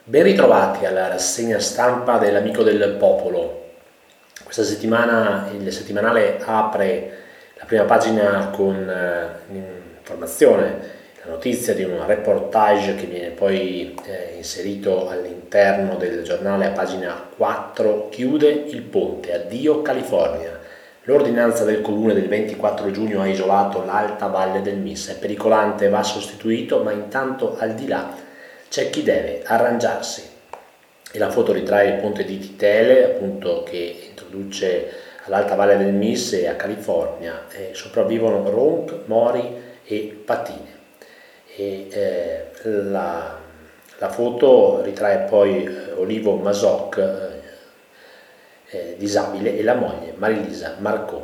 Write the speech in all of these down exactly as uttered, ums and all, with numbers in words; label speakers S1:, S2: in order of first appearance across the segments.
S1: Ben ritrovati alla rassegna stampa dell'Amico del Popolo. Questa settimana il settimanale apre la prima pagina con l'informazione, la notizia di un reportage che viene poi eh, inserito all'interno del giornale a pagina quattro. Chiude il ponte, addio California. L'ordinanza del comune del ventiquattro giugno ha isolato l'alta valle del Miss. È pericolante, va sostituito, ma intanto al di là c'è chi deve arrangiarsi. E la foto ritrae il ponte di Titele, appunto, che introduce all'alta valle del Miss e a California, e sopravvivono Ronc, Mori e Patine. E, eh, la, la foto ritrae poi eh, Olivo Masoc, eh, eh, disabile, e la moglie Marilisa Marcon.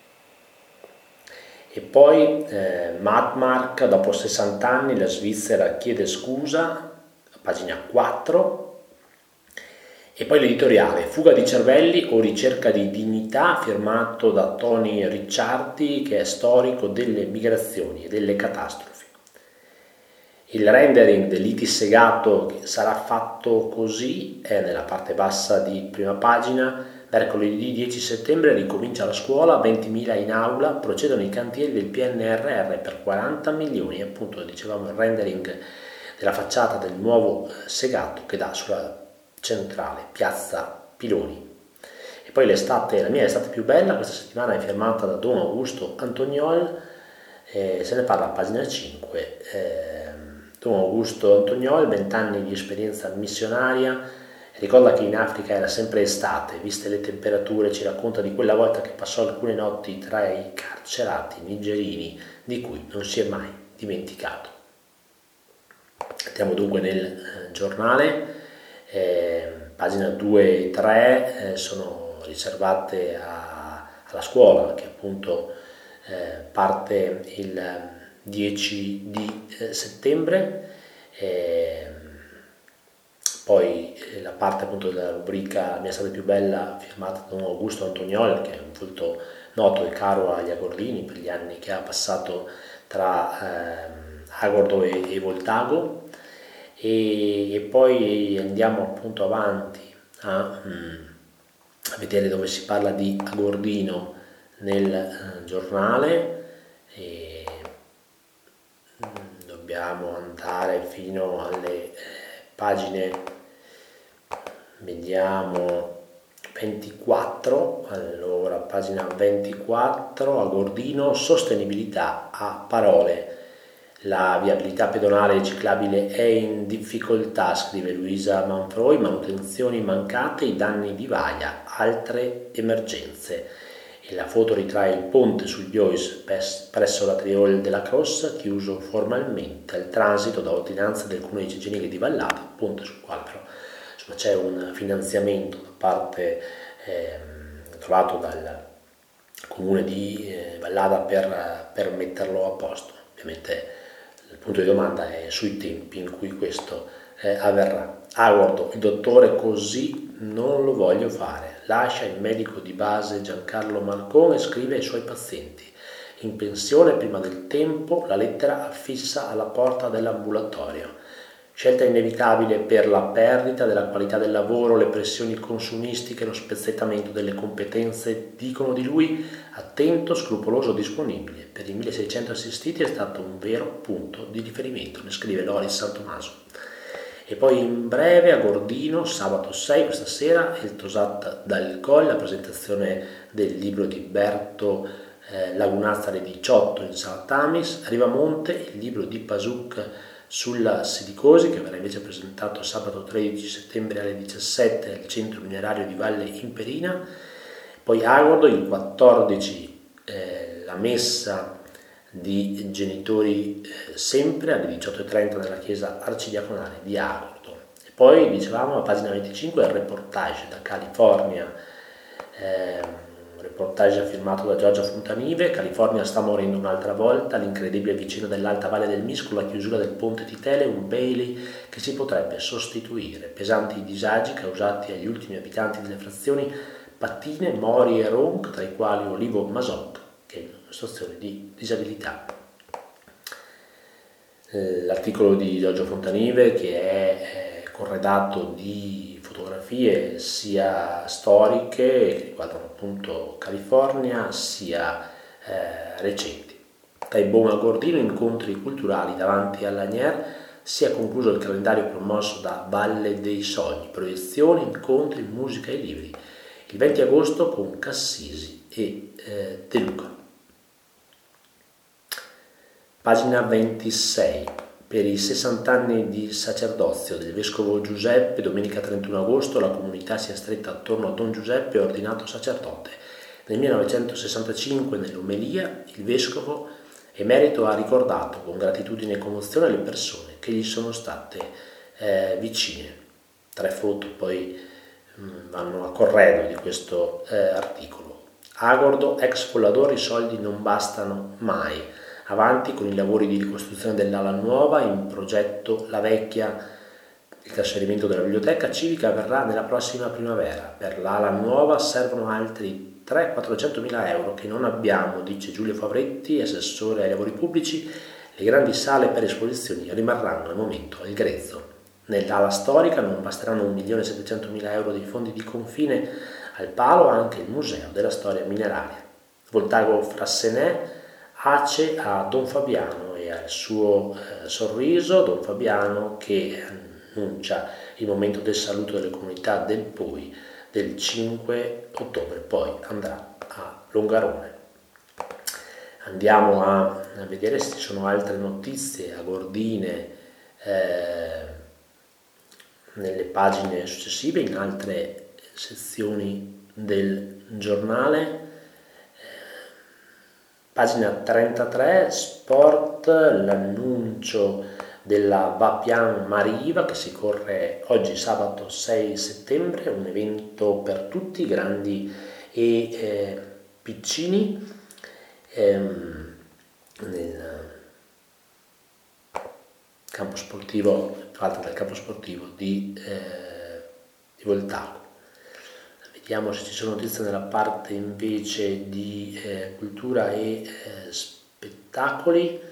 S1: E poi eh, Matmark, dopo sessanta anni la Svizzera chiede scusa, pagina quattro. E poi l'editoriale, fuga di cervelli o ricerca di dignità, firmato da Tony Ricciardi, che è storico delle migrazioni e delle catastrofi. Il rendering dell'I T Segato, che sarà fatto così, è nella parte bassa di prima pagina. Mercoledì dieci settembre ricomincia la scuola, ventimila in aula, procedono i cantieri del P N R R per quaranta milioni, appunto dicevamo il rendering della facciata del nuovo Segato che dà sulla centrale piazza Piloni. E poi l'estate, la mia estate più bella questa settimana è firmata da Don Augusto Antoniol, eh, se ne parla a pagina cinque. eh, Don Augusto Antoniol, vent'anni di esperienza missionaria, ricorda che in Africa era sempre estate, viste le temperature, ci racconta di quella volta che passò alcune notti tra i carcerati nigerini, di cui non si è mai dimenticato. Andiamo dunque nel eh, giornale, eh, pagina due e tre eh, sono riservate a, alla scuola, che appunto eh, parte il dieci di eh, settembre. Eh, Poi eh, la parte appunto della rubrica La mia estate più bella, firmata da Don Augusto Antoniol, che è un volto noto e caro agli agordini per gli anni che ha passato tra eh, Agordo e, e Voltago. E, e poi andiamo appunto avanti a, mm, a vedere dove si parla di Agordino nel eh, giornale. E, mm, dobbiamo andare fino alle eh, pagine, vediamo, ventiquattro. Allora, pagina ventiquattro, Agordino, sostenibilità a parole. La viabilità pedonale e ciclabile è in difficoltà, scrive Luisa Manfroi, manutenzioni mancate, i danni di Vaia, altre emergenze. E la foto ritrae il ponte sul Biois presso la Triol della Cross, chiuso formalmente al transito da ordinanza del comune di Ceceniche di Vallata, ponte sul quale però insomma, c'è un finanziamento da parte eh, trovato dal comune di eh, Vallata per, per metterlo a posto. Ovviamente il punto di domanda è sui tempi in cui questo eh, avverrà. Agordo, il dottore così non lo voglio fare. Lascia il medico di base Giancarlo Marcon e scrive ai suoi pazienti. In pensione prima del tempo, la lettera affissa alla porta dell'ambulatorio. Scelta inevitabile per la perdita della qualità del lavoro, le pressioni consumistiche, lo spezzettamento delle competenze, dicono di lui, attento, scrupoloso, disponibile. Per i milleseicento assistiti è stato un vero punto di riferimento, ne scrive Loris Santomaso. E poi in breve, Agordino, sabato sei, questa sera, il Tosat dal Colle, la presentazione del libro di Berto eh, Lagunazza alle diciotto in Sala Tamis. Rivamonte, il libro di Pasuc sulla silicosi, che verrà invece presentato sabato tredici settembre alle diciassette al centro minerario di Valle Imperina. Poi Agordo, il quattordici, eh, la messa di genitori eh, sempre alle diciotto e trenta nella chiesa arcidiaconale di Agordo. E poi dicevamo a pagina venticinque il reportage da California, eh, un reportage firmato da Giorgia Fontanive. California sta morendo un'altra volta, l'incredibile vicenda dell'alta valle del Miss con la chiusura del ponte Titele, un Bailey che si potrebbe sostituire. Pesanti disagi causati agli ultimi abitanti delle frazioni Patine, Mori e Ronc, tra i quali Olivo Masoc, che è in una situazione di disabilità. L'articolo di Giorgio Fontanive, che è incordato di fotografie sia storiche che riguardano appunto California sia eh, recenti. Dai Bon a Gordino, incontri culturali davanti alla Lanière, si è concluso il calendario promosso da Valle dei Sogni, proiezioni, incontri, musica e libri, il venti agosto con Cassisi e eh, De Luca. Pagina ventisei. Per i sessanta anni di sacerdozio del vescovo Giuseppe, domenica trentuno agosto, la comunità si è stretta attorno a Don Giuseppe, ordinato sacerdote. Nel millenovecentosessantacinque, nell'omelia, il vescovo emerito ha ricordato con gratitudine e commozione le persone che gli sono state eh, vicine. Tre foto poi mh, vanno a corredo di questo eh, articolo. Agordo, ex Folladori, i soldi non bastano mai. Avanti con i lavori di ricostruzione dell'ala nuova, in progetto la vecchia. Il trasferimento della biblioteca civica avverrà nella prossima primavera. Per l'ala nuova servono altri trecento-quattrocentomila euro che non abbiamo, dice Giulio Favretti, assessore ai lavori pubblici. Le grandi sale per esposizioni rimarranno al momento al grezzo. Nell'ala storica non basteranno un milione e settecentomila euro di fondi di confine. Al palo anche il Museo della Storia Mineraria. Voltago Frassenè, Ace a Don Fabiano e al suo eh, sorriso, Don Fabiano che annuncia il momento del saluto delle comunità del Poi del cinque ottobre, poi andrà a Longarone. Andiamo a, a vedere se ci sono altre notizie agordine eh, nelle pagine successive, in altre sezioni del giornale. Pagina trentatré, sport, l'annuncio della Vapian Mariva che si corre oggi sabato sei settembre, un evento per tutti, grandi e eh, piccini, ehm, nel campo sportivo, fatto dal campo sportivo di, eh, di Voltago. Vediamo se ci sono notizie nella parte invece di eh, cultura e eh, spettacoli.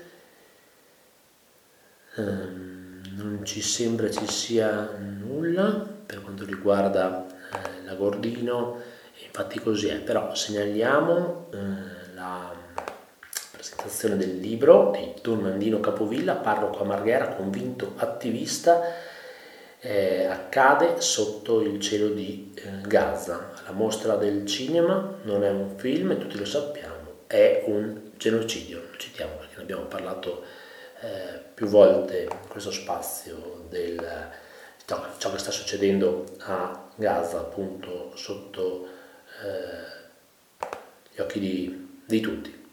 S1: Um, non ci sembra ci sia nulla per quanto riguarda eh, la Gordino, infatti così è, però segnaliamo eh, la presentazione del libro di Don Nandino Capovilla, parroco a Marghera, convinto attivista. Eh, accade sotto il cielo di eh, Gaza. La mostra del cinema non è un film, e tutti lo sappiamo, è un genocidio. Lo citiamo perché ne abbiamo parlato eh, più volte in questo spazio del ciò che sta succedendo a Gaza, appunto sotto eh, gli occhi di, di tutti.